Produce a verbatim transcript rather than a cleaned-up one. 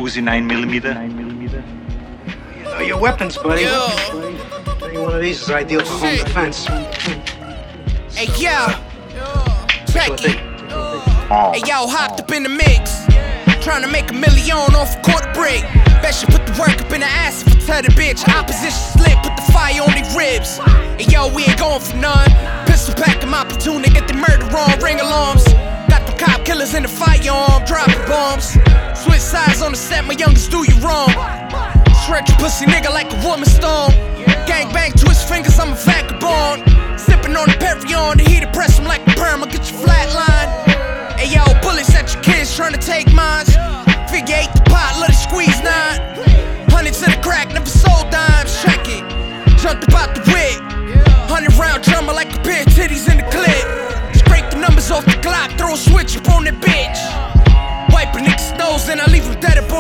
Uzi nine millimeter. You know your weapons, buddy. Yo. Any one of these is ideal for home Shit. defense. Hey, yo. Check it. Oh. Hey, yo, hopped up in the mix. Trying to make a million off a quarter brick. Bet you put the work up in the ass if I tell the bitch. Opposition slip, put the fire on their ribs. Hey, yo, we ain't going for none. Pistol pack in my platoon, they get the murder on. Ring alarms. Got the cop killers in the firearm, dropping bombs. Switch sides on the set, my youngest do you wrong. Stretch your pussy nigga like a woman stone. Gang bang to his fingers, I'm a vagabond. Sipping on the Perrier, the heat press him like a perm, I'll get you flatline. Hey yo, bullets at your kids trying to take mines. Figure eight the pot, let it squeeze nine. Hundred to the crack, never sold dimes, check it. Jumped about the wig. Hundred round drummer like a pair of titties in the clip. Scrape the numbers off the Glock, throw a switch up on that bitch. Wipe a nigga's nose, then I leave him dead up on